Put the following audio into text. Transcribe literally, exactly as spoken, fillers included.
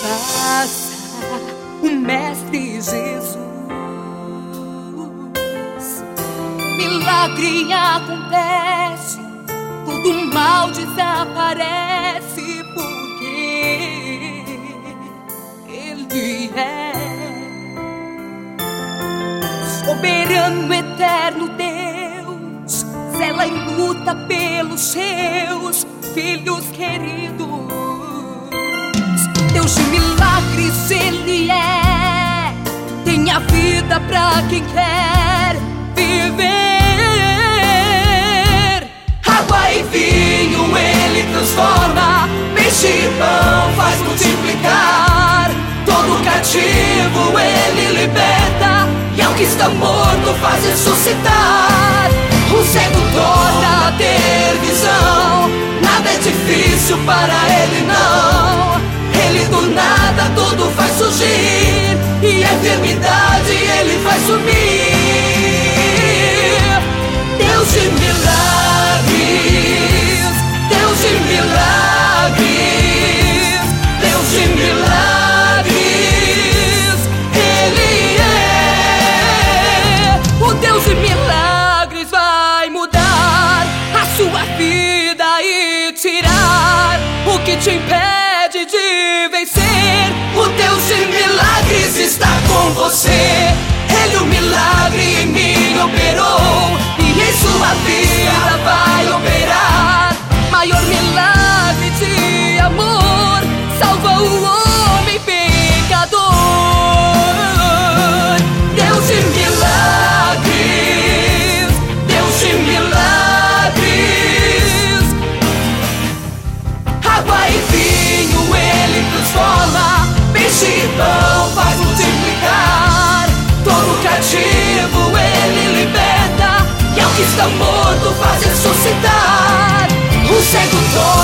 passa o Mestre Jesus, milagre acontece, todo mal desaparece, porque Ele é soberano, eterno Deus, zela e luta pelos seus filhos queridos. Deus de milagres Ele é, tem a vida pra quem quer viver. Água e vinho Ele transforma, peixe e pão faz multiplicar. Todo cativo Ele liberta, e ao que está morto faz ressuscitar. O cego torna a ter visão, nada é difícil para Ele não. Ele do nada tudo faz surgir, e a enfermidade Ele faz sumir. Deus de milagres, Deus de milagres, Deus de milagres, Ele é. O Deus de milagres vai mudar a sua vida e tirar o que te impede de vencer. O Deus de milagres está com você. Ele o milagre em mim operou, e em sua vida vai operar. Maior milagre de amor, salva o homem pecador. Deus de milagres, Deus de milagres. Água e vinho Ele transforma, peixe e pão faz multiplicar. Todo cativo Ele liberta, e ao que está morto faz ressuscitar. O cego torna